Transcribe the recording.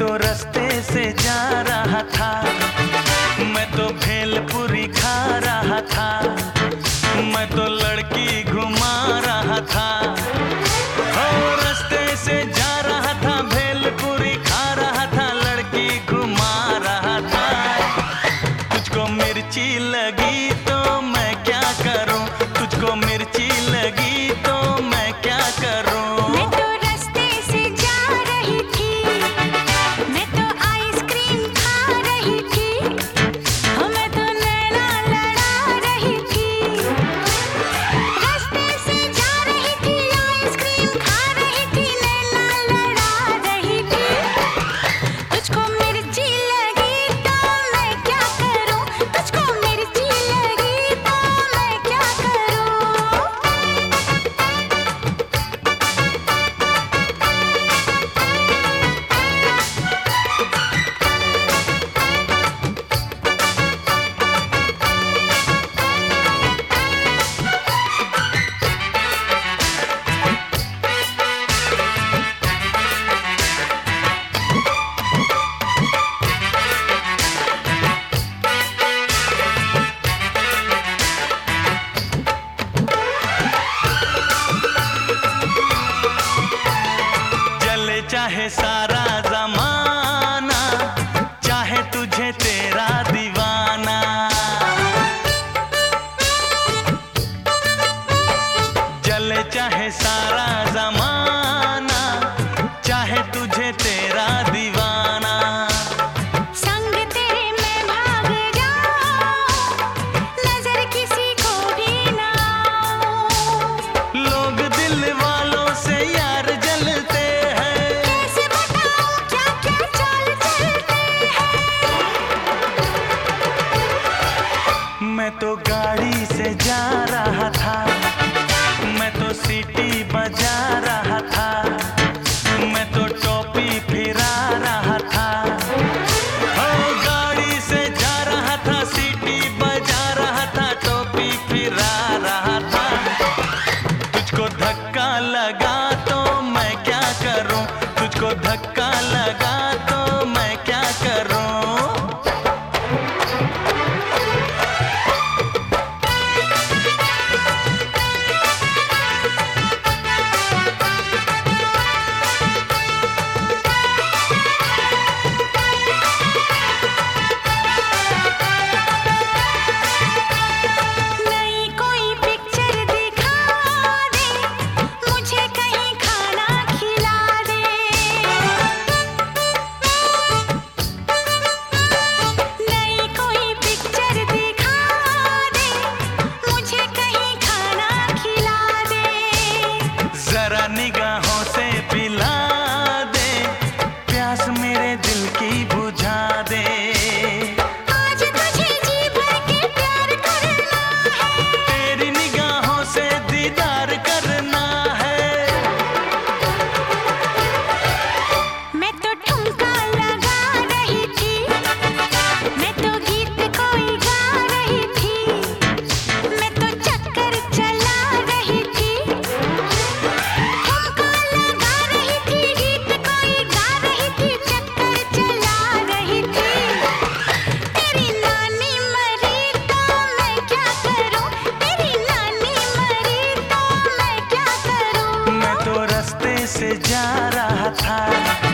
तो रास्ते से जा रहा था, मैं तो भेलपुरी खा रहा था, मैं तो लड़की घुमा रहा था। ओ रास्ते से जा रहा था, भेलपुरी खा रहा था, लड़की घुमा रहा था। तुझको मिर्ची लगी तो मैं क्या करूं, तुझको मिर्ची लगी तो मैं क्या करूं। चाहे सारा जमाना, चाहे तुझे तेरा दीवाना, जले चाहे सारा जमाना, चाहे तुझे तेरा दीवाना। संग तेरे मैं भाग जाऊं, नजर किसी को भी ना आऊं। लोग दिल वालों से यार जलते, मैं तो गाड़ी से जा रहा था, मैं तो सीटी बजा रहा था, मैं तो टोपी फिरा रहा था। ओ गाड़ी से जा रहा था, सीटी बजा रहा था, टोपी फिरा रहा था। तुझको धक्का लगा तो मैं क्या करूं, तुझको धक्का लगा तो मैं क्या करूं। जरा निगाहों से पिला दे, प्यास मेरे दिल की बुझा दे। आज तुझे जी भर के प्यार करना है, तेरी निगाहों से दीदार करना है। मैं तो ठुमका लगा रही थी, मैं तो गीत कोई गा रही थी, मैं तो चक्कर चला रही थी। से जा रहा था।